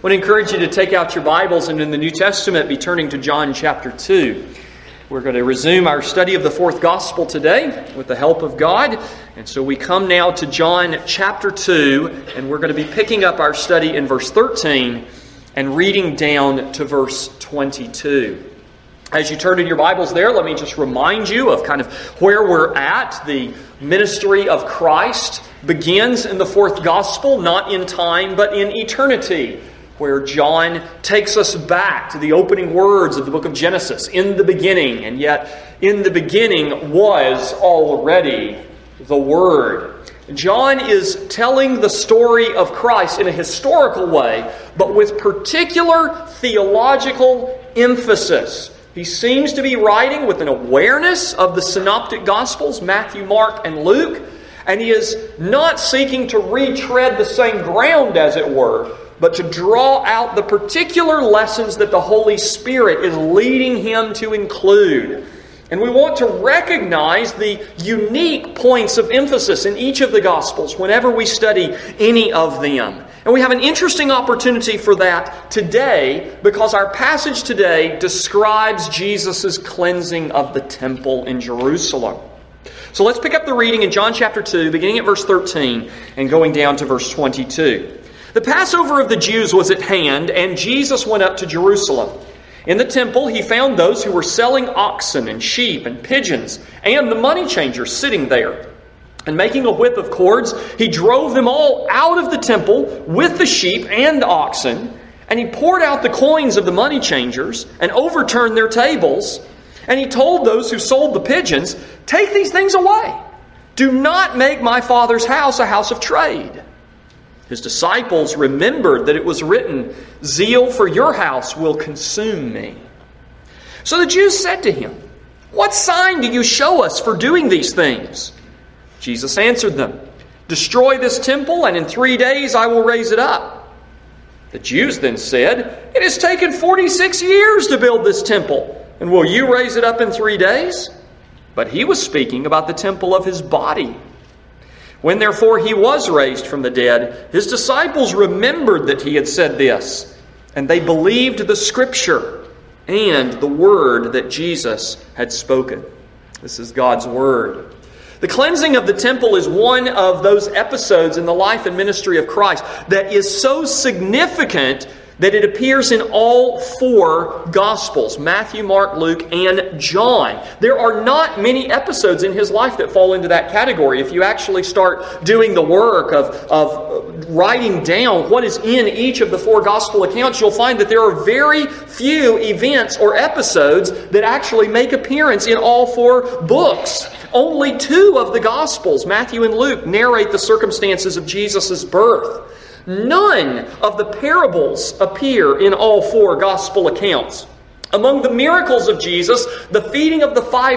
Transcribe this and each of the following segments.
I want to encourage you to take out your Bibles and in the New Testament be turning to John chapter 2. We're going to resume our study of the fourth gospel today with the help of God. And so we come now to John chapter 2, and we're going to be picking up our study in verse 13 and reading down to verse 22. As you turn in your Bibles there, let me just remind you of kind of where we're at. The ministry of Christ begins in the fourth gospel, not in time, but in eternity, where John takes us back to the opening words of the book of Genesis, in the beginning, and yet in the beginning was already the Word. John is telling the story of Christ in a historical way, but with particular theological emphasis. He seems to be writing with an awareness of the synoptic Gospels, Matthew, Mark, and Luke, and he is not seeking to retread the same ground, as it were, but to draw out the particular lessons that the Holy Spirit is leading him to include. And we want to recognize the unique points of emphasis in each of the Gospels whenever we study any of them. And we have an interesting opportunity for that today because our passage today describes Jesus' cleansing of the temple in Jerusalem. So let's pick up the reading in John chapter 2, beginning at verse 13 and going down to verse 22. The Passover of the Jews was at hand, and Jesus went up to Jerusalem. In the temple he found those who were selling oxen and sheep and pigeons, and the money changers sitting there. And making a whip of cords, he drove them all out of the temple with the sheep and oxen, and he poured out the coins of the money changers and overturned their tables. And he told those who sold the pigeons, "Take these things away. Do not make my Father's house a house of trade." His disciples remembered that it was written, "Zeal for your house will consume me." So the Jews said to him, "What sign do you show us for doing these things?" Jesus answered them, "Destroy this temple, and in 3 days I will raise it up." The Jews then said, "It has taken 46 years to build this temple, and will you raise it up in 3 days?" But he was speaking about the temple of his body. When therefore he was raised from the dead, his disciples remembered that he had said this, and they believed the Scripture and the word that Jesus had spoken. This is God's word. The cleansing of the temple is one of those episodes in the life and ministry of Christ that is so significant that it appears in all four Gospels, Matthew, Mark, Luke, and John. There are not many episodes in his life that fall into that category. If you actually start doing the work of writing down what is in each of the four Gospel accounts, you'll find that there are very few events or episodes that actually make appearance in all four books. Only 2 of the Gospels, Matthew and Luke, narrate the circumstances of Jesus' birth. None of the parables appear in all 4 Gospel accounts. Among the miracles of Jesus, the feeding of the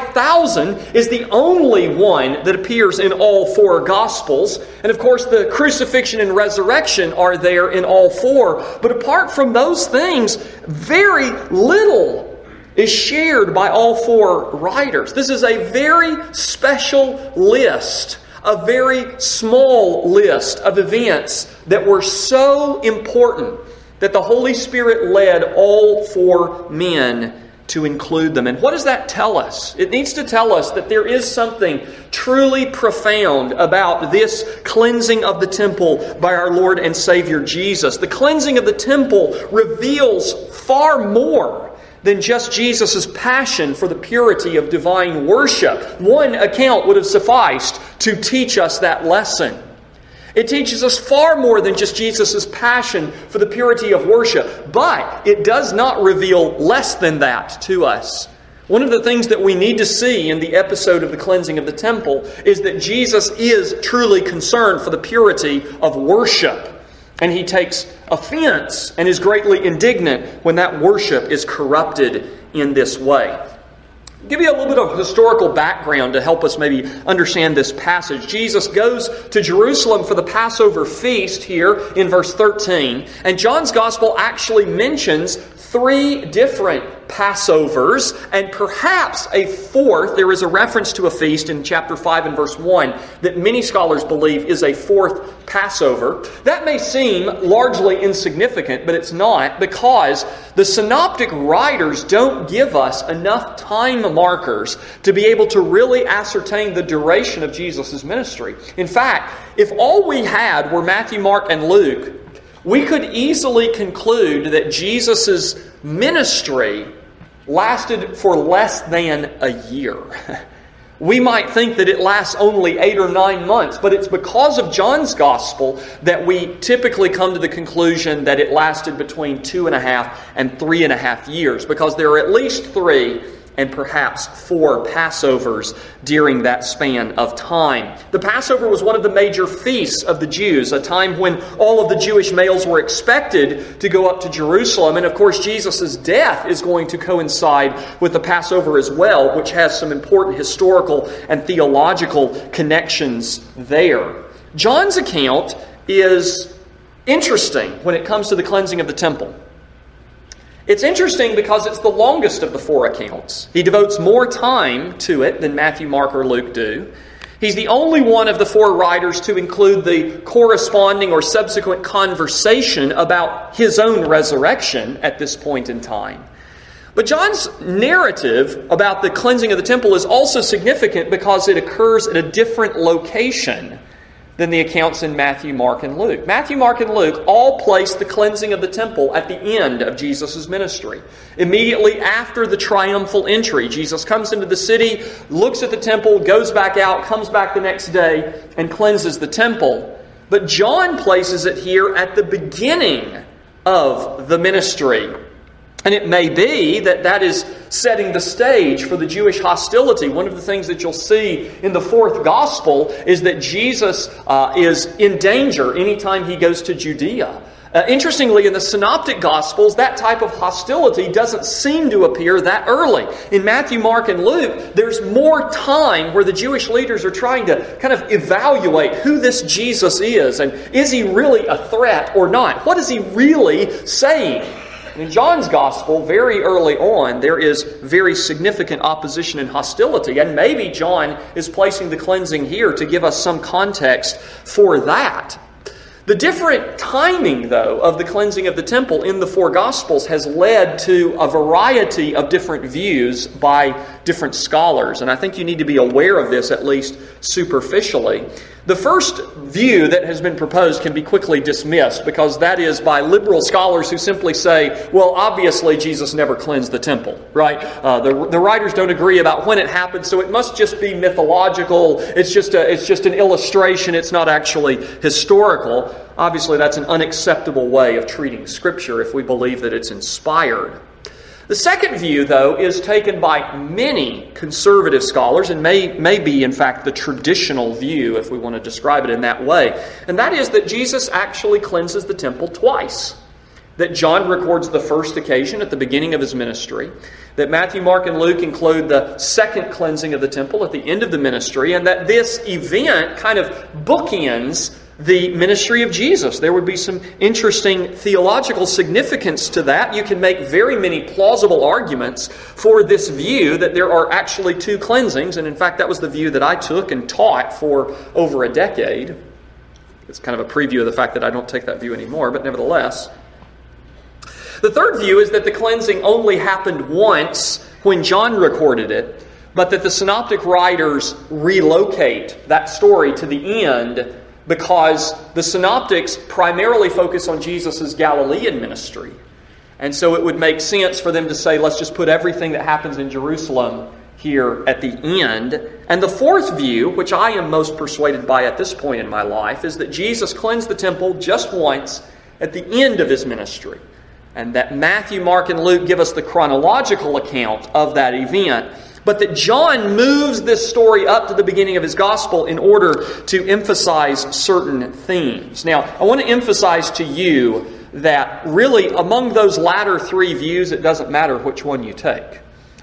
5,000 is the only one that appears in all 4 Gospels. And of course, the crucifixion and resurrection are there in all 4. But apart from those things, very little is shared by all 4 writers. This is a very special list, a very small list of events that were so important that the Holy Spirit led all 4 men to include them. And what does that tell us? It needs to tell us that there is something truly profound about this cleansing of the temple by our Lord and Savior Jesus. The cleansing of the temple reveals far more than just Jesus' passion for the purity of divine worship. One account would have sufficed to teach us that lesson. It teaches us far more than just Jesus' passion for the purity of worship, but it does not reveal less than that to us. One of the things that we need to see in the episode of the cleansing of the temple is that Jesus is truly concerned for the purity of worship. And he takes offense and is greatly indignant when that worship is corrupted in this way. I'll give you a little bit of historical background to help us maybe understand this passage. Jesus goes to Jerusalem for the Passover feast here in verse 13. And John's Gospel actually mentions 3 different Passovers, and perhaps a fourth. There is a reference to a feast in chapter 5 and verse 1 that many scholars believe is a fourth Passover. That may seem largely insignificant, but it's not, because the synoptic writers don't give us enough time markers to be able to really ascertain the duration of Jesus' ministry. In fact, if all we had were Matthew, Mark, and Luke, we could easily conclude that Jesus' ministry lasted for less than a year. We might think that it lasts only 8 or 9 months, but it's because of John's Gospel that we typically come to the conclusion that it lasted between 2.5 and 3.5 years, because there are at least 3 and perhaps 4 Passovers during that span of time. The Passover was one of the major feasts of the Jews, a time when all of the Jewish males were expected to go up to Jerusalem. And of course, Jesus' death is going to coincide with the Passover as well, which has some important historical and theological connections there. John's account is interesting when it comes to the cleansing of the temple. It's interesting because it's the longest of the 4 accounts. He devotes more time to it than Matthew, Mark, or Luke do. He's the only one of the 4 writers to include the corresponding or subsequent conversation about his own resurrection at this point in time. But John's narrative about the cleansing of the temple is also significant because it occurs at a different location than the accounts in Matthew, Mark, and Luke. Matthew, Mark, and Luke all place the cleansing of the temple at the end of Jesus' ministry. Immediately after the triumphal entry, Jesus comes into the city, looks at the temple, goes back out, comes back the next day, and cleanses the temple. But John places it here at the beginning of the ministry. And it may be that that is setting the stage for the Jewish hostility. One of the things that you'll see in the 4th Gospel is that Jesus is in danger anytime he goes to Judea. Interestingly, in the Synoptic Gospels, that type of hostility doesn't seem to appear that early. In Matthew, Mark, and Luke, there's more time where the Jewish leaders are trying to kind of evaluate who this Jesus is, and is he really a threat or not? What is he really saying? In John's Gospel, very early on, there is very significant opposition and hostility. And maybe John is placing the cleansing here to give us some context for that. The different timing, though, of the cleansing of the temple in the 4 Gospels has led to a variety of different views by different scholars. And I think you need to be aware of this, at least superficially. The first view that has been proposed can be quickly dismissed, because that is by liberal scholars who simply say, well, obviously Jesus never cleansed the temple, right? The writers don't agree about when it happened, so it must just be mythological. It's just an illustration. It's not actually historical. Obviously, that's an unacceptable way of treating Scripture if we believe that it's inspired. The second view, though, is taken by many conservative scholars, and may be, in fact, the traditional view, if we want to describe it in that way. And that is that Jesus actually cleanses the temple twice. That John records the first occasion at the beginning of his ministry. That Matthew, Mark, and Luke include the second cleansing of the temple at the end of the ministry. And that this event kind of bookends the ministry of Jesus. There would be some interesting theological significance to that. You can make very many plausible arguments for this view that there are actually 2 cleansings. And in fact, that was the view that I took and taught for over a decade. It's kind of a preview of the fact that I don't take that view anymore, but nevertheless. The third view is that the cleansing only happened once when John recorded it, but that the synoptic writers relocate that story to the end because the synoptics primarily focus on Jesus' Galilean ministry. And so it would make sense for them to say, let's just put everything that happens in Jerusalem here at the end. And the fourth view, which I am most persuaded by at this point in my life, is that Jesus cleansed the temple just once at the end of his ministry. And that Matthew, Mark, and Luke give us the chronological account of that event. But that John moves this story up to the beginning of his gospel in order to emphasize certain themes. Now, I want to emphasize to you that really among those latter 3 views, it doesn't matter which one you take.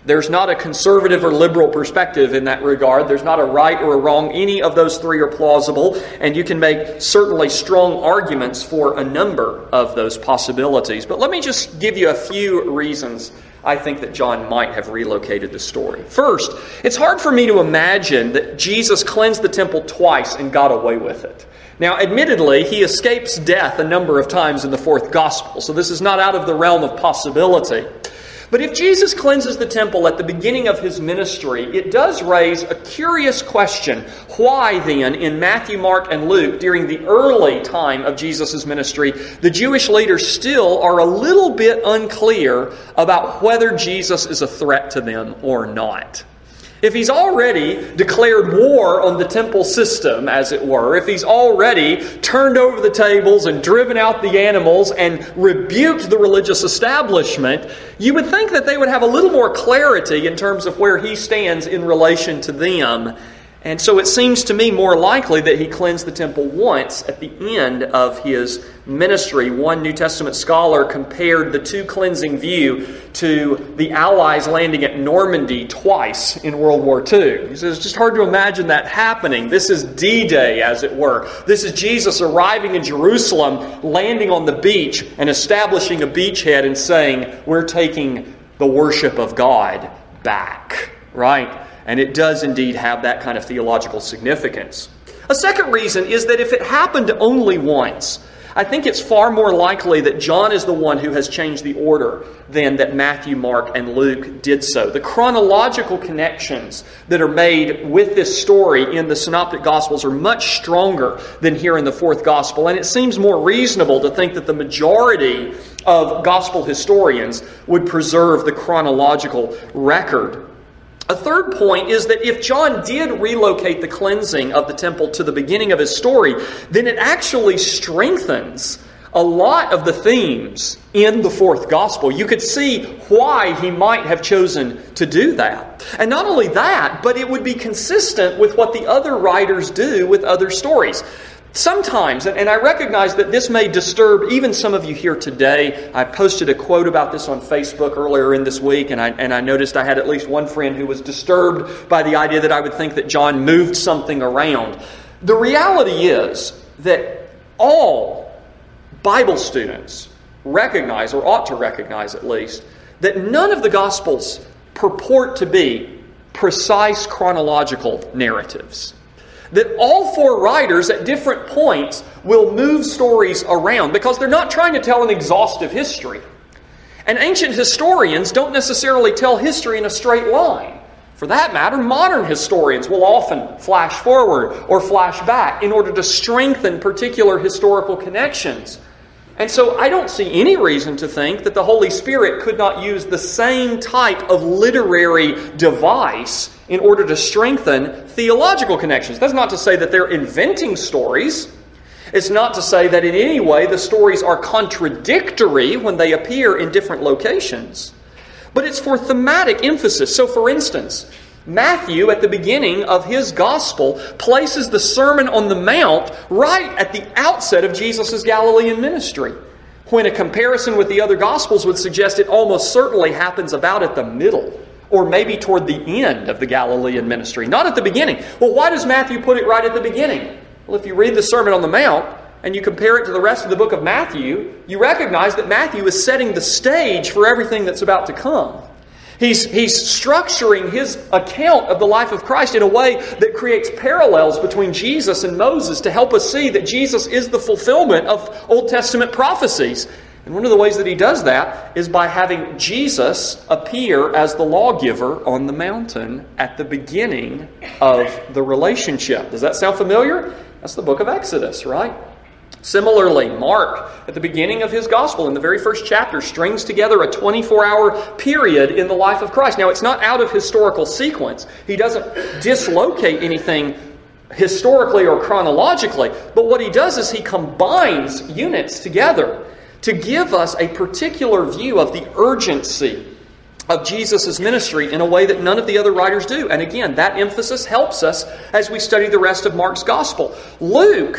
There's not a conservative or liberal perspective in that regard. There's not a right or a wrong. Any of those three are plausible, and you can make certainly strong arguments for a number of those possibilities. But let me just give you a few reasons I think that John might have relocated the story. First, it's hard for me to imagine that Jesus cleansed the temple twice and got away with it. Now, admittedly, he escapes death a number of times in the fourth gospel, so this is not out of the realm of possibility. But if Jesus cleanses the temple at the beginning of his ministry, it does raise a curious question. Why then, in Matthew, Mark, and Luke, during the early time of Jesus' ministry, the Jewish leaders still are a little bit unclear about whether Jesus is a threat to them or not? If he's already declared war on the temple system, as it were, if he's already turned over the tables and driven out the animals and rebuked the religious establishment, you would think that they would have a little more clarity in terms of where he stands in relation to them. And so it seems to me more likely that he cleansed the temple once at the end of his ministry. One New Testament scholar compared the two cleansing view to the Allies landing at Normandy twice in World War II. He says it's just hard to imagine that happening. This is D-Day, as it were. This is Jesus arriving in Jerusalem, landing on the beach and establishing a beachhead and saying, we're taking the worship of God back. Right? And it does indeed have that kind of theological significance. A second reason is that if it happened only once, I think it's far more likely that John is the one who has changed the order than that Matthew, Mark, and Luke did so. The chronological connections that are made with this story in the Synoptic Gospels are much stronger than here in the fourth Gospel, and it seems more reasonable to think that the majority of Gospel historians would preserve the chronological record. A third point is that if John did relocate the cleansing of the temple to the beginning of his story, then it actually strengthens a lot of the themes in the fourth gospel. You could see why he might have chosen to do that. And not only that, but it would be consistent with what the other writers do with other stories. Sometimes, and I recognize that this may disturb even some of you here today. I posted a quote about this on Facebook earlier in this week, and I noticed I had at least one friend who was disturbed by the idea that I would think that John moved something around. The reality is that all Bible students recognize, or ought to recognize at least, that none of the Gospels purport to be precise chronological narratives. That all four writers at different points will move stories around because they're not trying to tell an exhaustive history. And ancient historians don't necessarily tell history in a straight line. For that matter, modern historians will often flash forward or flash back in order to strengthen particular historical connections. And so I don't see any reason to think that the Holy Spirit could not use the same type of literary device in order to strengthen theological connections. That's not to say that they're inventing stories. It's not to say that in any way the stories are contradictory when they appear in different locations. But it's for thematic emphasis. So for instance, Matthew, at the beginning of his gospel, places the Sermon on the Mount right at the outset of Jesus' Galilean ministry, when a comparison with the other gospels would suggest it almost certainly happens about at the middle, or maybe toward the end of the Galilean ministry, not at the beginning. Well, why does Matthew put it right at the beginning? Well, if you read the Sermon on the Mount and you compare it to the rest of the book of Matthew, you recognize that Matthew is setting the stage for everything that's about to come. He's structuring his account of the life of Christ in a way that creates parallels between Jesus and Moses to help us see that Jesus is the fulfillment of Old Testament prophecies. And one of the ways that he does that is by having Jesus appear as the lawgiver on the mountain at the beginning of the relationship. Does that sound familiar? That's the book of Exodus, right? Similarly, Mark, at the beginning of his gospel, in the very first chapter, strings together a 24-hour period in the life of Christ. Now, it's not out of historical sequence. He doesn't dislocate anything historically or chronologically. But what he does is he combines units together to give us a particular view of the urgency of Jesus' ministry in a way that none of the other writers do. And again, that emphasis helps us as we study the rest of Mark's gospel. Luke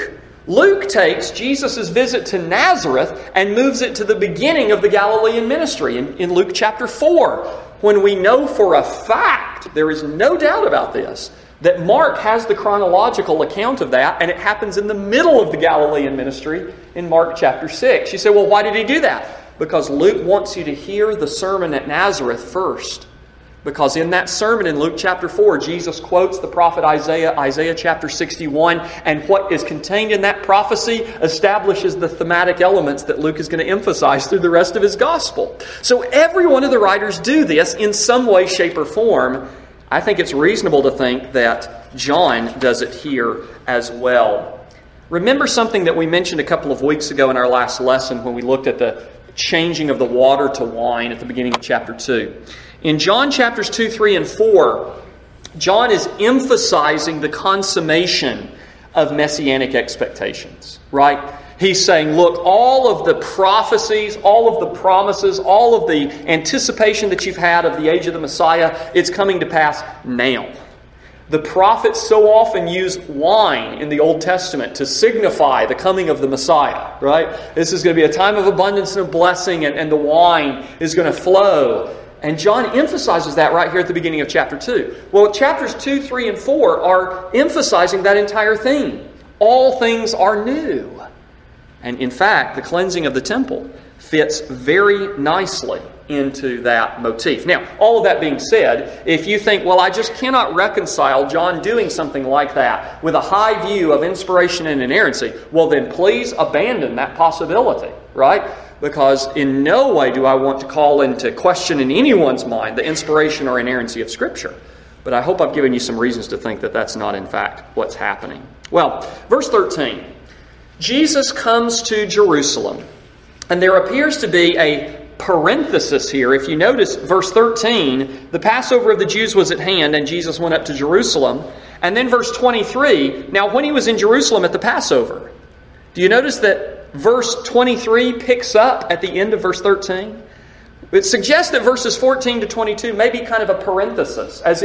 Luke takes Jesus' visit to Nazareth and moves it to the beginning of the Galilean ministry in Luke chapter 4, when we know for a fact, there is no doubt about this, that Mark has the chronological account of that, and it happens in the middle of the Galilean ministry in Mark chapter 6. You say, well, why did he do that? Because Luke wants you to hear the sermon at Nazareth first. Because in that sermon in Luke chapter 4, Jesus quotes the prophet Isaiah, Isaiah chapter 61, and what is contained in that prophecy establishes the thematic elements that Luke is going to emphasize through the rest of his gospel. So every one of the writers do this in some way, shape, or form. I think it's reasonable to think that John does it here as well. Remember something that we mentioned a couple of weeks ago in our last lesson when we looked at the changing of the water to wine at the beginning of chapter 2. In John chapters 2, 3, and 4, John is emphasizing the consummation of messianic expectations, right? He's saying, look, all of the prophecies, all of the promises, all of the anticipation that you've had of the age of the Messiah, it's coming to pass now. The prophets so often use wine in the Old Testament to signify the coming of the Messiah, right? This is going to be a time of abundance and of blessing, and the wine is going to flow. And John emphasizes that right here at the beginning of chapter 2. Well, chapters 2, 3, and 4 are emphasizing that entire theme. All things are new. And in fact, the cleansing of the temple fits very nicely into that motif. Now, all of that being said, if you think, well, I just cannot reconcile John doing something like that with a high view of inspiration and inerrancy, well then please abandon that possibility, right? Because in no way do I want to call into question in anyone's mind the inspiration or inerrancy of Scripture. But I hope I've given you some reasons to think that that's not in fact what's happening. Well, verse 13. Jesus comes to Jerusalem, and there appears to be a parenthesis here. If you notice verse 13, the Passover of the Jews was at hand, and Jesus went up to Jerusalem. And then verse 23, now when he was in Jerusalem at the Passover, do you notice that verse 23 picks up at the end of verse 13? It suggests that verses 14 to 22 may be kind of a parenthesis, as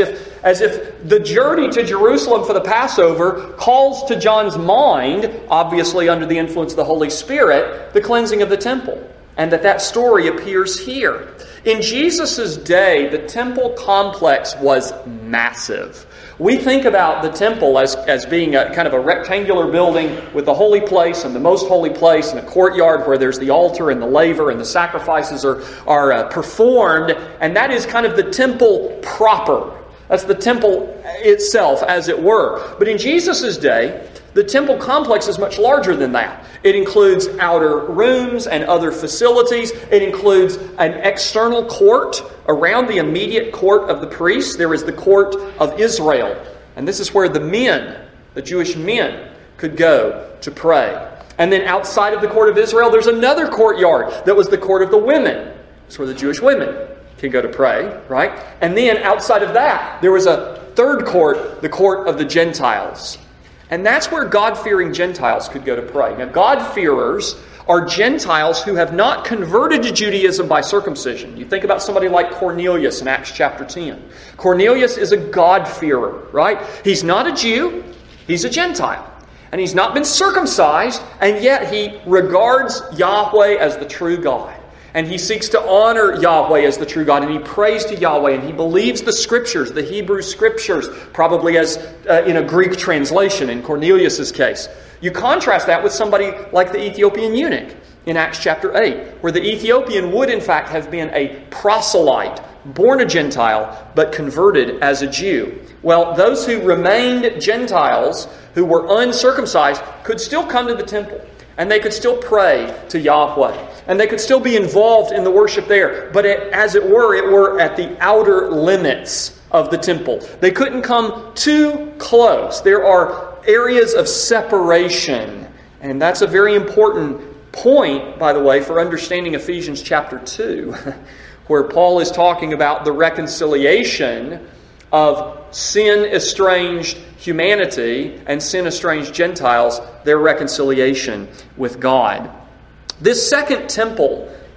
if the journey to Jerusalem for the Passover calls to John's mind, obviously under the influence of the Holy Spirit, the cleansing of the temple, and that story appears here. In Jesus' day, the temple complex was massive. We think about the temple as being a kind of a rectangular building with the holy place and the most holy place and a courtyard where there's the altar and the laver and the sacrifices are performed. And that is kind of the temple proper. That's the temple itself, as it were. But in Jesus' day, the temple complex is much larger than that. It includes outer rooms and other facilities. It includes an external court around the immediate court of the priests. There is the court of Israel. And this is where the men, the Jewish men, could go to pray. And then outside of the court of Israel, there's another courtyard that was the court of the women. It's where the Jewish women can go to pray, right? And then outside of that, there was a third court, the court of the Gentiles. And that's where God-fearing Gentiles could go to pray. Now, God-fearers are Gentiles who have not converted to Judaism by circumcision. You think about somebody like Cornelius in Acts chapter 10. Cornelius is a God-fearer, right? He's not a Jew, he's a Gentile. And he's not been circumcised, and yet he regards Yahweh as the true God. And he seeks to honor Yahweh as the true God, and he prays to Yahweh, and he believes the Scriptures, the Hebrew Scriptures, probably as in a Greek translation in Cornelius' case. You contrast that with somebody like the Ethiopian eunuch in Acts chapter 8, where the Ethiopian would in fact have been a proselyte, born a Gentile, but converted as a Jew. Well, those who remained Gentiles, who were uncircumcised, could still come to the temple, and they could still pray to Yahweh. And they could still be involved in the worship there. But as it were at the outer limits of the temple. They couldn't come too close. There are areas of separation. And that's a very important point, by the way, for understanding Ephesians chapter 2, where Paul is talking about the reconciliation of sin-estranged humanity and sin-estranged Gentiles, their reconciliation with God. This second temple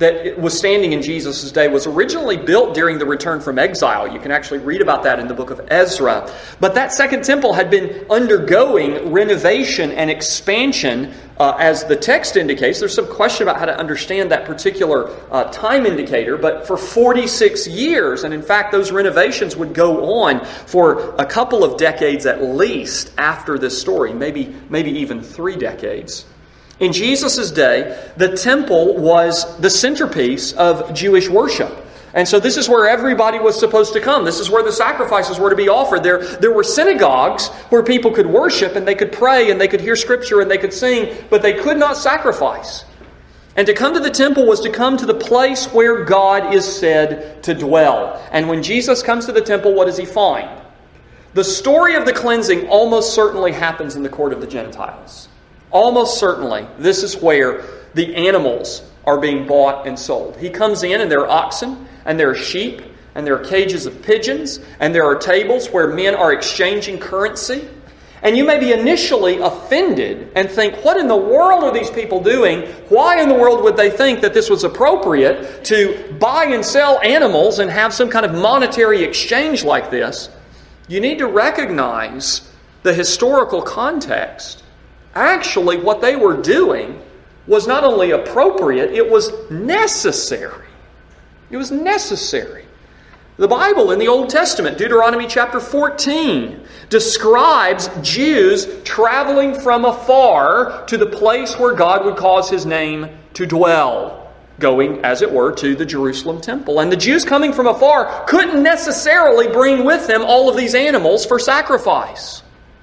that was standing in Jesus' day was originally built during the return from exile. You can actually read about that in the book of Ezra. But that second temple had been undergoing renovation and expansion, as the text indicates. There's some question about how to understand that particular time indicator, but for 46 years. And in fact, those renovations would go on for a couple of decades at least after this story, maybe even 3 decades. In Jesus' day, the temple was the centerpiece of Jewish worship. And so this is where everybody was supposed to come. This is where the sacrifices were to be offered. There were synagogues where people could worship and they could pray and they could hear Scripture and they could sing, but they could not sacrifice. And to come to the temple was to come to the place where God is said to dwell. And when Jesus comes to the temple, what does He find? The story of the cleansing almost certainly happens in the court of the Gentiles. Almost certainly, this is where the animals are being bought and sold. He comes in and there are oxen and there are sheep and there are cages of pigeons and there are tables where men are exchanging currency. And you may be initially offended and think, what in the world are these people doing? Why in the world would they think that this was appropriate to buy and sell animals and have some kind of monetary exchange like this? You need to recognize the historical context. Actually, what they were doing was not only appropriate, it was necessary. It was necessary. The Bible in the Old Testament, Deuteronomy chapter 14, describes Jews traveling from afar to the place where God would cause His name to dwell, going, as it were, to the Jerusalem temple. And the Jews coming from afar couldn't necessarily bring with them all of these animals for sacrifice.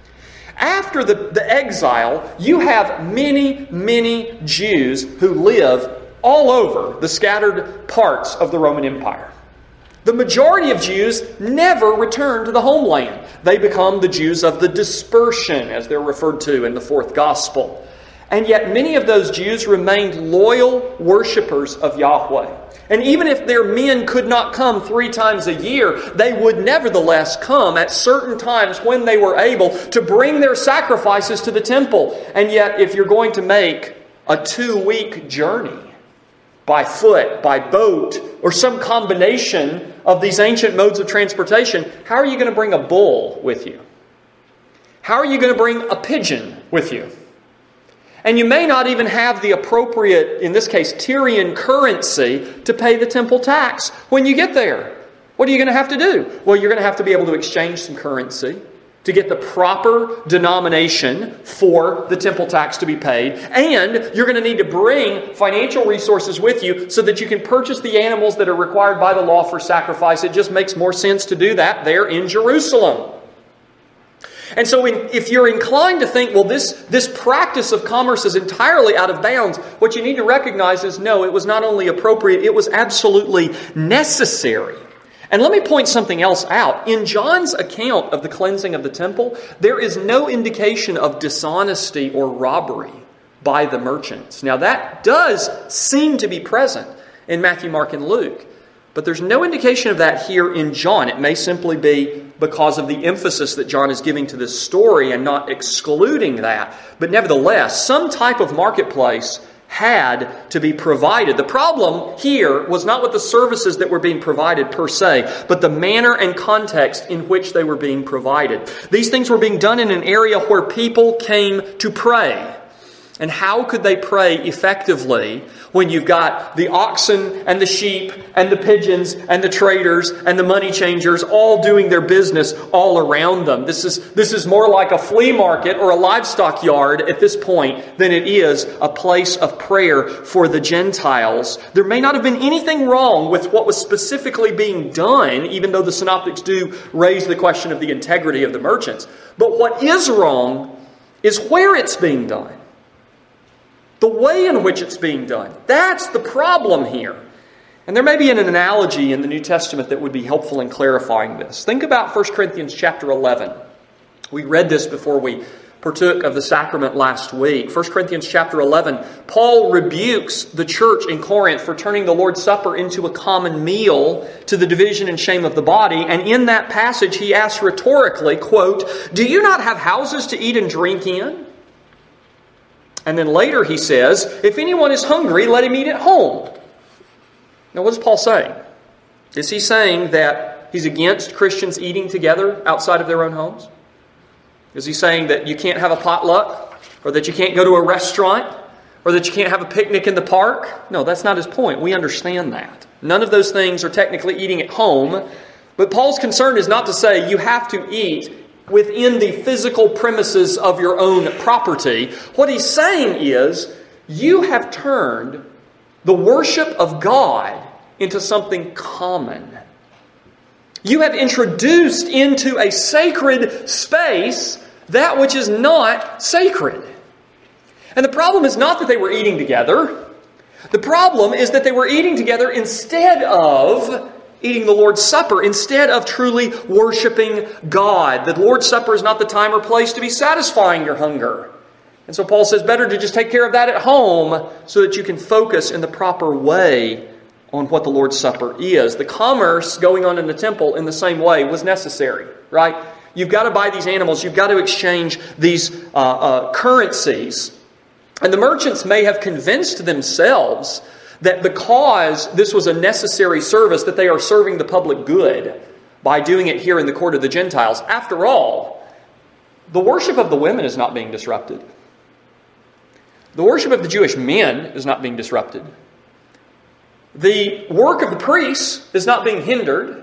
After the exile, you have many, many Jews who live all over the scattered parts of the Roman Empire. The majority of Jews never return to the homeland. They become the Jews of the dispersion, as they're referred to in the fourth gospel. And yet many of those Jews remained loyal worshipers of Yahweh. And even if their men could not come 3 times a year, they would nevertheless come at certain times when they were able to bring their sacrifices to the temple. And yet, if you're going to make a 2-week journey by foot, by boat, or some combination of these ancient modes of transportation, how are you going to bring a bull with you? How are you going to bring a pigeon with you? And you may not even have the appropriate, in this case, Tyrian currency to pay the temple tax when you get there. What are you going to have to do? Well, you're going to have to be able to exchange some currency to get the proper denomination for the temple tax to be paid. And you're going to need to bring financial resources with you so that you can purchase the animals that are required by the law for sacrifice. It just makes more sense to do that there in Jerusalem. And so if you're inclined to think, well, this practice of commerce is entirely out of bounds, what you need to recognize is, no, it was not only appropriate, it was absolutely necessary. And let me point something else out. In John's account of the cleansing of the temple, there is no indication of dishonesty or robbery by the merchants. Now, that does seem to be present in Matthew, Mark, and Luke. But there's no indication of that here in John. It may simply be because of the emphasis that John is giving to this story and not excluding that. But nevertheless, some type of marketplace had to be provided. The problem here was not with the services that were being provided per se, but the manner and context in which they were being provided. These things were being done in an area where people came to pray. And how could they pray effectively when you've got the oxen and the sheep and the pigeons and the traders and the money changers all doing their business all around them? This is more like a flea market or a livestock yard at this point than it is a place of prayer for the Gentiles. There may not have been anything wrong with what was specifically being done, even though the synoptics do raise the question of the integrity of the merchants. But what is wrong is where it's being done. The way in which it's being done. That's the problem here. And there may be an analogy in the New Testament that would be helpful in clarifying this. Think about 1 Corinthians chapter 11. We read this before we partook of the sacrament last week. 1 Corinthians chapter 11, Paul rebukes the church in Corinth for turning the Lord's Supper into a common meal to the division and shame of the body. And in that passage, he asks rhetorically, quote, "Do you not have houses to eat and drink in?" And then later he says, "If anyone is hungry, let him eat at home. Now, what is Paul saying? Is he saying that he's against Christians eating together outside of their own homes? Is he saying that you can't have a potluck, or that you can't go to a restaurant, or that you can't have a picnic in the park? No, that's not his point. We understand that. None of those things are technically eating at home. But Paul's concern is not to say you have to eat within the physical premises of your own property. What he's saying is you have turned the worship of God into something common. You have introduced into a sacred space that which is not sacred. And the problem is not that they were eating together. The problem is that they were eating together instead of eating the Lord's Supper, instead of truly worshiping God. The Lord's Supper is not the time or place to be satisfying your hunger. And so Paul says, better to just take care of that at home so that you can focus in the proper way on what the Lord's Supper is. The commerce going on in the temple in the same way was necessary, right? You've got to buy these animals. You've got to exchange these currencies. And the merchants may have convinced themselves that because this was a necessary service, that they are serving the public good by doing it here in the court of the Gentiles. After all, the worship of the women is not being disrupted. The worship of the Jewish men is not being disrupted. The work of the priests is not being hindered.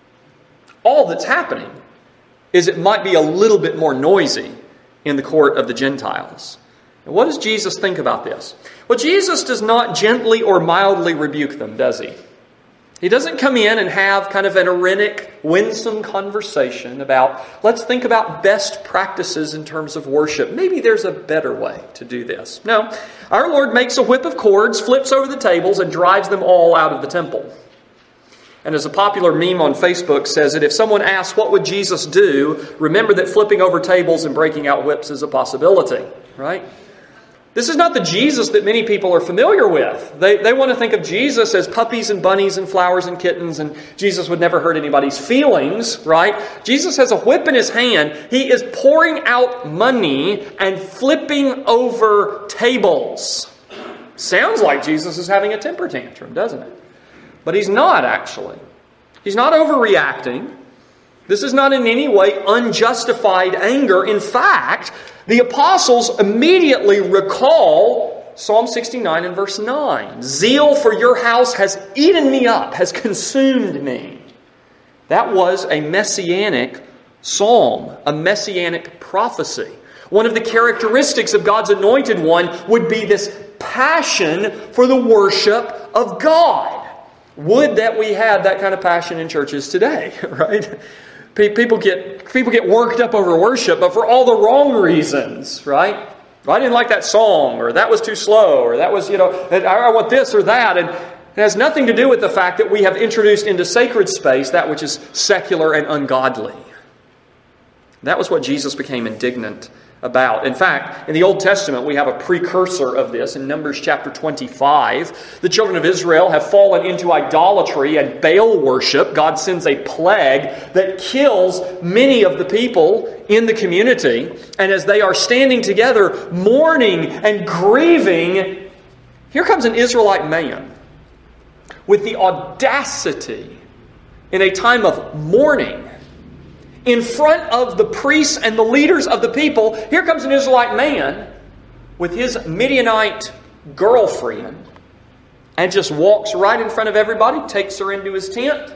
All that's happening is it might be a little bit more noisy in the court of the Gentiles. And what does Jesus think about this? Well, Jesus does not gently or mildly rebuke them, does he? He doesn't come in and have kind of an irenic, winsome conversation about, let's think about best practices in terms of worship. Maybe there's a better way to do this. No, our Lord makes a whip of cords, flips over the tables, and drives them all out of the temple. And as a popular meme on Facebook says it, if someone asks, what would Jesus do? Remember that flipping over tables and breaking out whips is a possibility, right? This is not the Jesus that many people are familiar with. They want to think of Jesus as puppies and bunnies and flowers and kittens, and Jesus would never hurt anybody's feelings, right? Jesus has a whip in his hand. He is pouring out money and flipping over tables. Sounds like Jesus is having a temper tantrum, doesn't it? But he's not, actually. He's not overreacting. This is not in any way unjustified anger. In fact, the apostles immediately recall Psalm 69 and verse 9. Zeal for your house has eaten me up, has consumed me. That was a messianic psalm, a messianic prophecy. One of the characteristics of God's anointed one would be this passion for the worship of God. Would that we had that kind of passion in churches today, right? People get worked up over worship, but for all the wrong reasons, right? I didn't like that song, or that was too slow, or that was, I want this or that. And it has nothing to do with the fact that we have introduced into sacred space that which is secular and ungodly. That was what Jesus became indignant about. In fact, in the Old Testament, we have a precursor of this in Numbers chapter 25. The children of Israel have fallen into idolatry and Baal worship. God sends a plague that kills many of the people in the community. And as they are standing together, mourning and grieving, here comes an Israelite man with the audacity in a time of mourning in front of the priests and the leaders of the people. Here comes an Israelite man with his Midianite girlfriend and just walks right in front of everybody, takes her into his tent.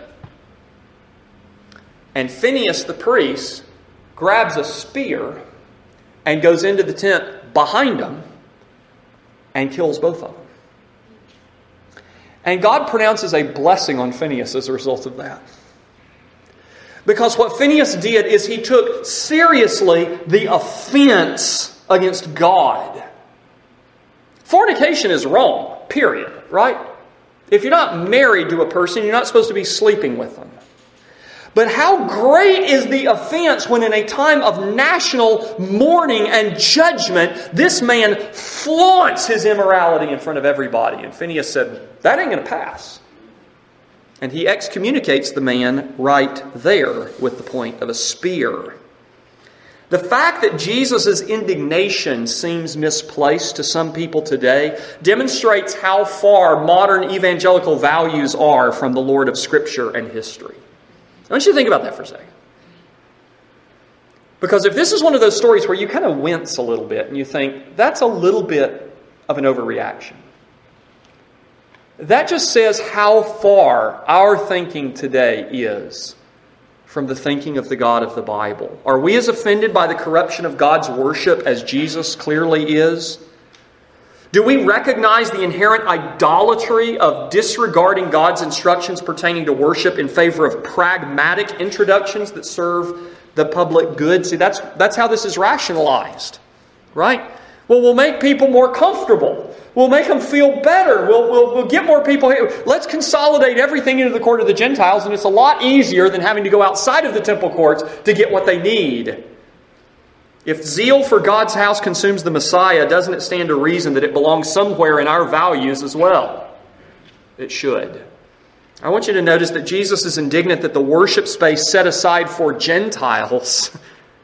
And Phinehas the priest grabs a spear and goes into the tent behind them and kills both of them. And God pronounces a blessing on Phinehas as a result of that. Because what Phinehas did is he took seriously the offense against God. Fornication is wrong, period, right? If you're not married to a person, you're not supposed to be sleeping with them. But how great is the offense when in a time of national mourning and judgment, this man flaunts his immorality in front of everybody. And Phinehas said, that ain't going to pass. And he excommunicates the man right there with the point of a spear. The fact that Jesus' indignation seems misplaced to some people today demonstrates how far modern evangelical values are from the Lord of Scripture and history. I want you to think about that for a second. Because if this is one of those stories where you kind of wince a little bit and you think, that's a little bit of an overreaction, that just says how far our thinking today is from the thinking of the God of the Bible. Are we as offended by the corruption of God's worship as Jesus clearly is? Do we recognize the inherent idolatry of disregarding God's instructions pertaining to worship in favor of pragmatic introductions that serve the public good? See, that's how this is rationalized, right? Well, we'll make people more comfortable. We'll make them feel better. We'll get more people here. Let's consolidate everything into the court of the Gentiles, and it's a lot easier than having to go outside of the temple courts to get what they need. If zeal for God's house consumes the Messiah, doesn't it stand to reason that it belongs somewhere in our values as well? It should. I want you to notice that Jesus is indignant that the worship space set aside for Gentiles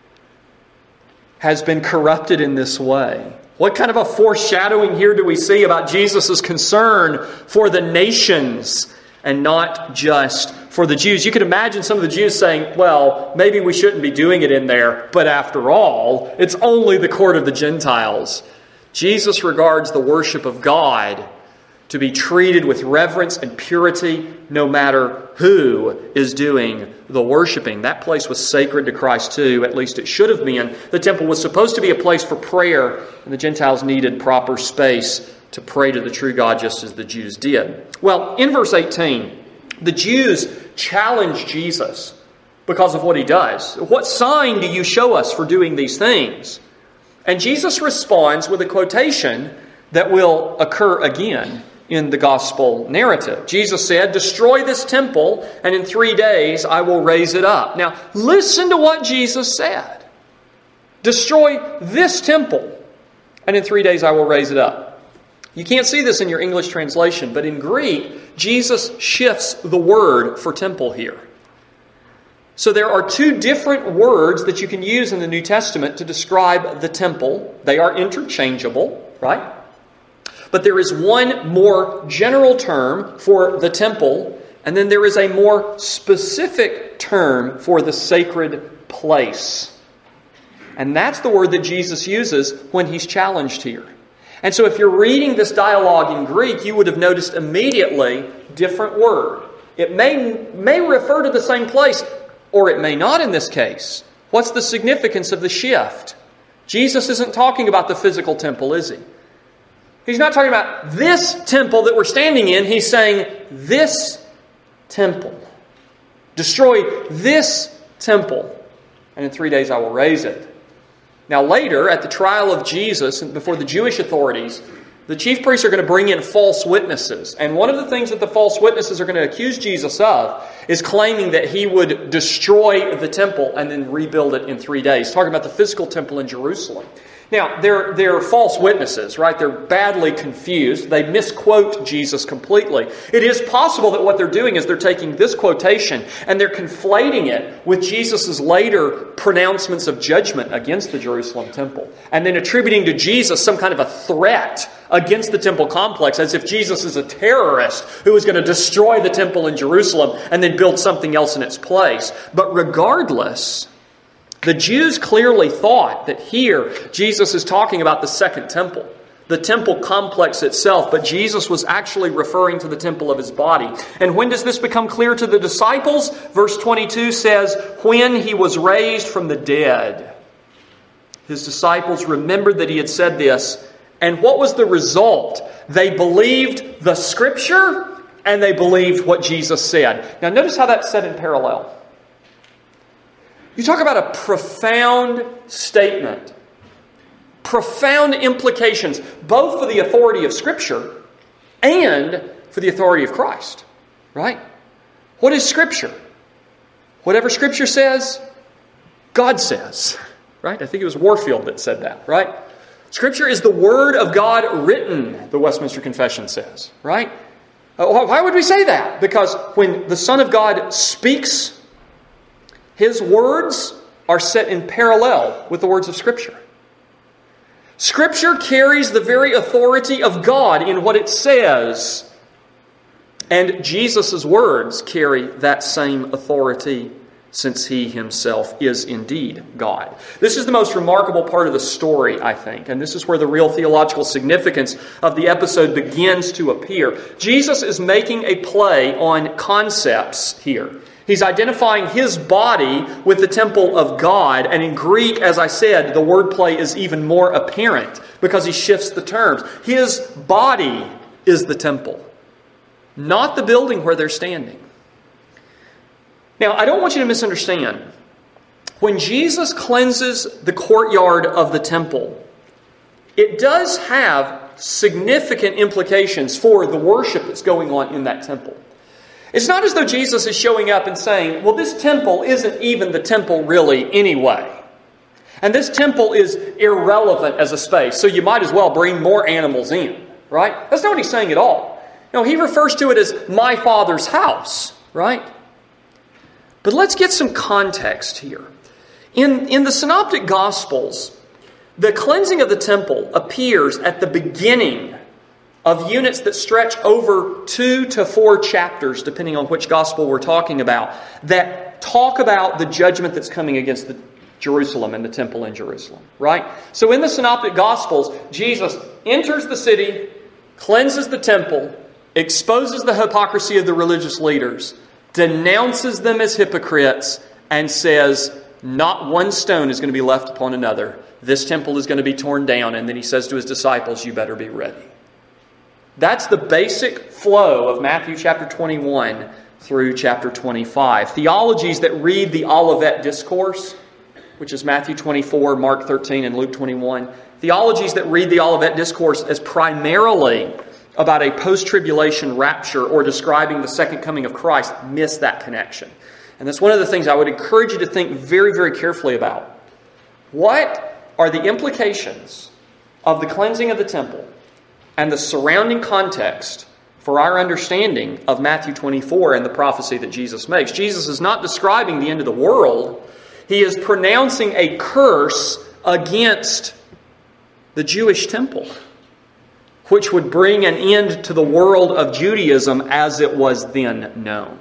has been corrupted in this way. What kind of a foreshadowing here do we see about Jesus' concern for the nations and not just for the Jews? You could imagine some of the Jews saying, well, maybe we shouldn't be doing it in there, but after all, it's only the court of the Gentiles. Jesus regards the worship of God to be treated with reverence and purity no matter who is doing the worshiping. That place was sacred to Christ too, at least it should have been. The temple was supposed to be a place for prayer, and the Gentiles needed proper space to pray to the true God just as the Jews did. Well, in verse 18, the Jews challenge Jesus because of what he does. What sign do you show us for doing these things? And Jesus responds with a quotation that will occur again in the gospel narrative. Jesus said, destroy this temple, and in 3 days I will raise it up. Now, listen to what Jesus said. Destroy this temple, and in 3 days I will raise it up. You can't see this in your English translation, but in Greek, Jesus shifts the word for temple here. So there are two different words that you can use in the New Testament to describe the temple. They are interchangeable, right? But there is one more general term for the temple, and then there is a more specific term for the sacred place. And that's the word that Jesus uses when he's challenged here. And so if you're reading this dialogue in Greek, you would have noticed immediately different word. It may refer to the same place, or it may not in this case. What's the significance of the shift? Jesus isn't talking about the physical temple, is he? He's not talking about this temple that we're standing in. He's saying this temple. Destroy this temple, and in 3 days I will raise it. Now later, at the trial of Jesus before the Jewish authorities, the chief priests are going to bring in false witnesses. And one of the things that the false witnesses are going to accuse Jesus of is claiming that he would destroy the temple and then rebuild it in 3 days. Talking about the physical temple in Jerusalem. Now, they're false witnesses, right? They're badly confused. They misquote Jesus completely. It is possible that what they're doing is they're taking this quotation and they're conflating it with Jesus' later pronouncements of judgment against the Jerusalem temple, and then attributing to Jesus some kind of a threat against the temple complex, as if Jesus is a terrorist who is going to destroy the temple in Jerusalem and then build something else in its place. But regardless, the Jews clearly thought that here Jesus is talking about the second temple, the temple complex itself, but Jesus was actually referring to the temple of his body. And when does this become clear to the disciples? Verse 22 says, when he was raised from the dead. His disciples remembered that he had said this, and what was the result? They believed the Scripture and they believed what Jesus said. Now notice how that's said in parallel. You talk about a profound statement, profound implications, both for the authority of Scripture and for the authority of Christ, right? What is Scripture? Whatever Scripture says, God says, right? I think it was Warfield that said that, right? Scripture is the Word of God written, the Westminster Confession says, right? Why would we say that? Because when the Son of God speaks, His words are set in parallel with the words of Scripture. Scripture carries the very authority of God in what it says. And Jesus' words carry that same authority, since He Himself is indeed God. This is the most remarkable part of the story, I think, and this is where the real theological significance of the episode begins to appear. Jesus is making a play on concepts here. He's identifying His body with the temple of God, and in Greek, as I said, the wordplay is even more apparent because He shifts the terms. His body is the temple, not the building where they're standing. Now, I don't want you to misunderstand. When Jesus cleanses the courtyard of the temple, it does have significant implications for the worship that's going on in that temple. It's not as though Jesus is showing up and saying, well, this temple isn't even the temple really anyway. And this temple is irrelevant as a space, so you might as well bring more animals in, right? That's not what He's saying at all. No, He refers to it as my Father's house, right? But let's get some context here. In the Synoptic Gospels, the cleansing of the temple appears at the beginning of units that stretch over 2 to 4 chapters, depending on which Gospel we're talking about, that talk about the judgment that's coming against Jerusalem and the temple in Jerusalem, right? So in the Synoptic Gospels, Jesus enters the city, cleanses the temple, exposes the hypocrisy of the religious leaders, denounces them as hypocrites, and says, not one stone is going to be left upon another. This temple is going to be torn down. And then He says to His disciples, you better be ready. That's the basic flow of Matthew chapter 21 through chapter 25. Theologies that read the Olivet Discourse, which is Matthew 24, Mark 13, and Luke 21. Theologies that read the Olivet Discourse as primarily about a post-tribulation rapture or describing the second coming of Christ miss that connection. And that's one of the things I would encourage you to think very, very carefully about. What are the implications of the cleansing of the temple and the surrounding context for our understanding of Matthew 24 and the prophecy that Jesus makes? Jesus is not describing the end of the world. He is pronouncing a curse against the Jewish temple, which would bring an end to the world of Judaism as it was then known.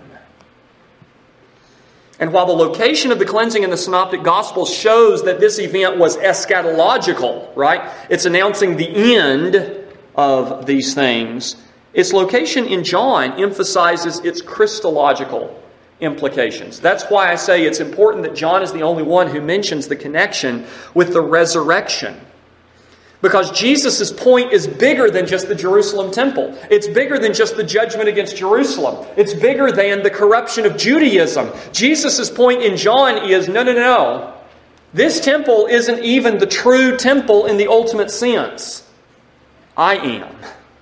And while the location of the cleansing in the Synoptic Gospels shows that this event was eschatological, right? It's announcing the end of these things. Its location in John emphasizes its Christological implications. That's why I say it's important that John is the only one who mentions the connection with the resurrection. Because Jesus' point is bigger than just the Jerusalem temple. It's bigger than just the judgment against Jerusalem. It's bigger than the corruption of Judaism. Jesus' point in John is, no. This temple isn't even the true temple in the ultimate sense. I am.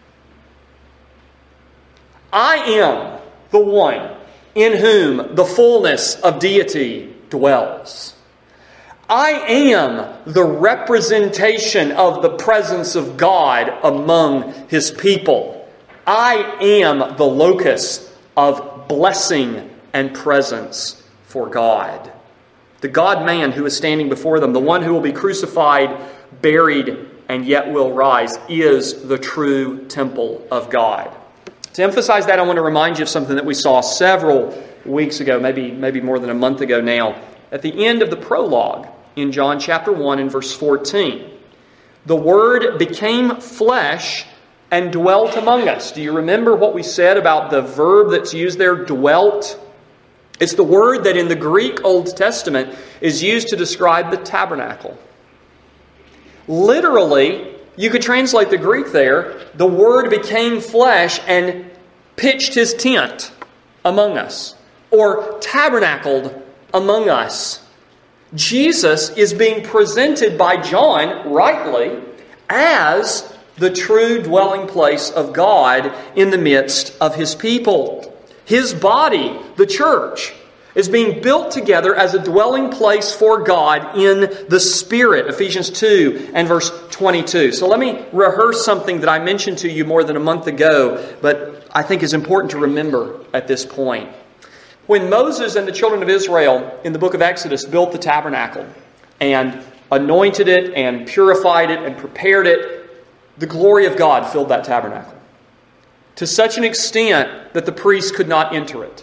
I am the one in whom the fullness of deity dwells. I am the representation of the presence of God among His people. I am the locus of blessing and presence for God. The God-man who is standing before them, the one who will be crucified, buried, and yet will rise, is the true temple of God. To emphasize that, I want to remind you of something that we saw several weeks ago, maybe more than a month ago now, at the end of the prologue in John chapter 1 and verse 14. The Word became flesh and dwelt among us. Do you remember what we said about the verb that's used there, dwelt? It's the word that in the Greek Old Testament is used to describe the tabernacle. Literally, you could translate the Greek there, the Word became flesh and pitched His tent among us, or tabernacled among us. Jesus is being presented by John, rightly, as the true dwelling place of God in the midst of His people. His body, the church, is being built together as a dwelling place for God in the Spirit. Ephesians 2 and verse 22. So let me rehearse something that I mentioned to you more than a month ago, but I think is important to remember at this point. When Moses and the children of Israel in the book of Exodus built the tabernacle and anointed it and purified it and prepared it, the glory of God filled that tabernacle to such an extent that the priests could not enter it.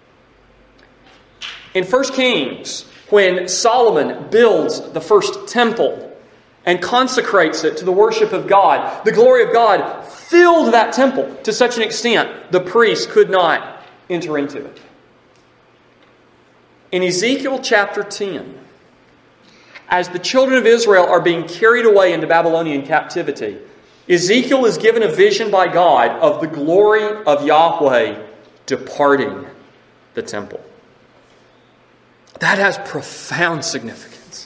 In 1 Kings, when Solomon builds the first temple and consecrates it to the worship of God, the glory of God filled that temple to such an extent the priests could not enter into it. In Ezekiel chapter 10, as the children of Israel are being carried away into Babylonian captivity, Ezekiel is given a vision by God of the glory of Yahweh departing the temple. That has profound significance.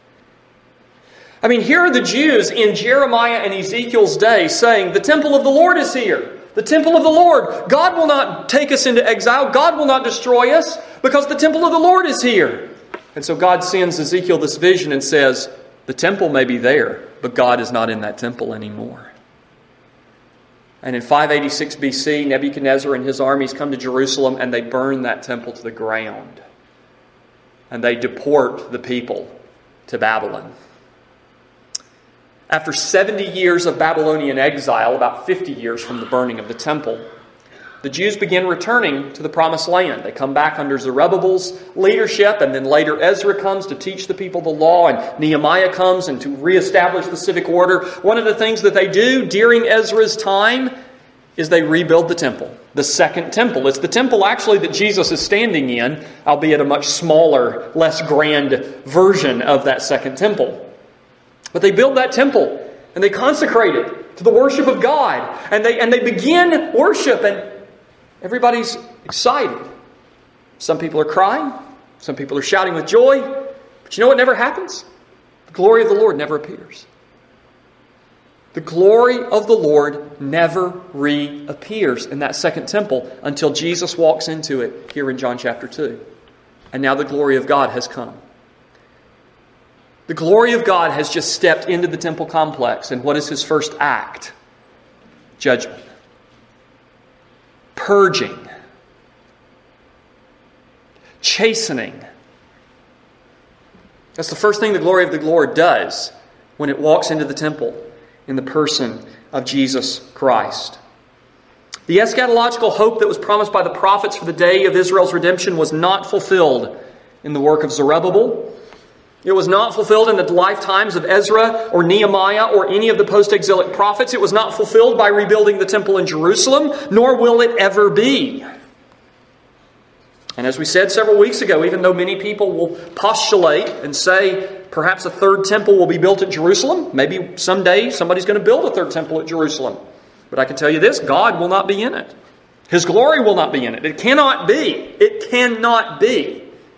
I mean, here are the Jews in Jeremiah and Ezekiel's day saying, the temple of the Lord is here. The temple of the Lord. God will not take us into exile. God will not destroy us because the temple of the Lord is here. And so God sends Ezekiel this vision and says, the temple may be there, but God is not in that temple anymore. And in 586 BC, Nebuchadnezzar and his armies come to Jerusalem and they burn that temple to the ground. And they deport the people to Babylon. After 70 years of Babylonian exile, about 50 years from the burning of the temple, the Jews begin returning to the Promised Land. They come back under Zerubbabel's leadership, and then later Ezra comes to teach the people the law, and Nehemiah comes and to reestablish the civic order. One of the things that they do during Ezra's time is they rebuild the temple, the second temple. It's the temple actually that Jesus is standing in, albeit a much smaller, less grand version of that second temple. But they build that temple and they consecrate it to the worship of God. And they begin worship and everybody's excited. Some people are crying. Some people are shouting with joy. But you know what never happens? The glory of the Lord never appears. The glory of the Lord never reappears in that second temple until Jesus walks into it here in John chapter 2. And now the glory of God has come. The glory of God has just stepped into the temple complex. And what is His first act? Judgment. Purging. Chastening. That's the first thing the glory of the Lord does when it walks into the temple in the person of Jesus Christ. The eschatological hope that was promised by the prophets for the day of Israel's redemption was not fulfilled in the work of Zerubbabel. It was not fulfilled in the lifetimes of Ezra or Nehemiah or any of the post-exilic prophets. It was not fulfilled by rebuilding the temple in Jerusalem, nor will it ever be. And as we said several weeks ago, even though many people will postulate and say perhaps a third temple will be built at Jerusalem, maybe someday somebody's going to build a third temple at Jerusalem. But I can tell you this, God will not be in it. His glory will not be in it. It cannot be. It cannot be.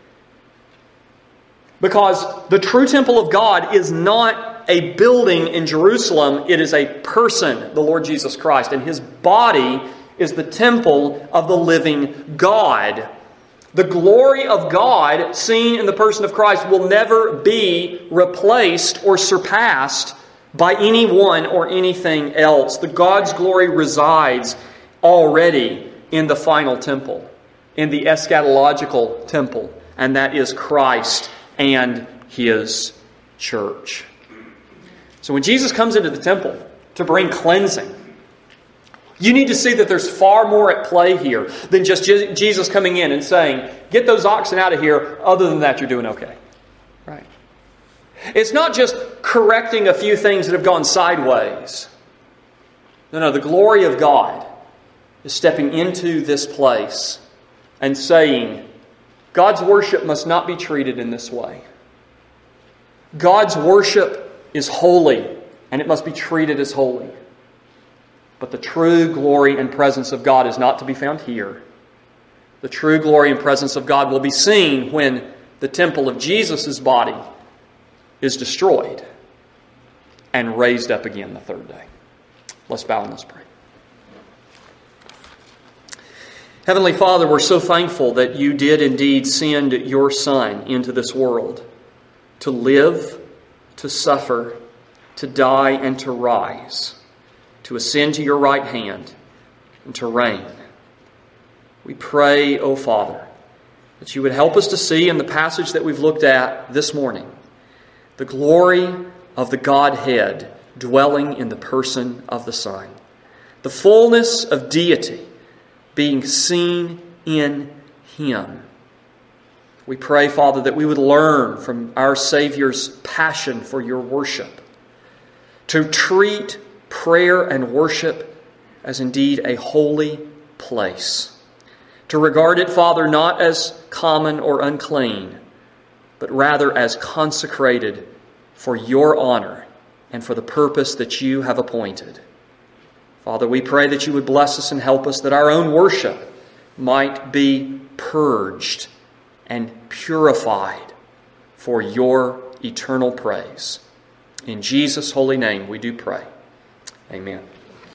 Because the true temple of God is not a building in Jerusalem. It is a person, the Lord Jesus Christ. And His body is the temple of the living God. The glory of God seen in the person of Christ will never be replaced or surpassed by anyone or anything else. The God's glory resides already in the final temple, in the eschatological temple, and that is Christ and His church. So when Jesus comes into the temple to bring cleansing, you need to see that there's far more at play here than just Jesus coming in and saying, get those oxen out of here. Other than that, you're doing okay. Right? It's not just correcting a few things that have gone sideways. No, the glory of God is stepping into this place and saying, God's worship must not be treated in this way. God's worship is holy, and it must be treated as holy. But the true glory and presence of God is not to be found here. The true glory and presence of God will be seen when the temple of Jesus' body is destroyed and raised up again the third day. Let's bow and let's pray. Heavenly Father, we're so thankful that You did indeed send Your Son into this world to live, to suffer, to die, and to rise, to ascend to Your right hand, and to reign. We pray, O Father, that you would help us to see in the passage that we've looked at this morning the glory of the Godhead dwelling in the person of the Son. The fullness of deity being seen in Him. We pray, Father, that we would learn from our Savior's passion for your worship to treat prayer and worship as indeed a holy place. To regard it, Father, not as common or unclean, but rather as consecrated for your honor and for the purpose that you have appointed. Father, we pray that you would bless us and help us, that our own worship might be purged and purified for your eternal praise. In Jesus' holy name we do pray. Amen.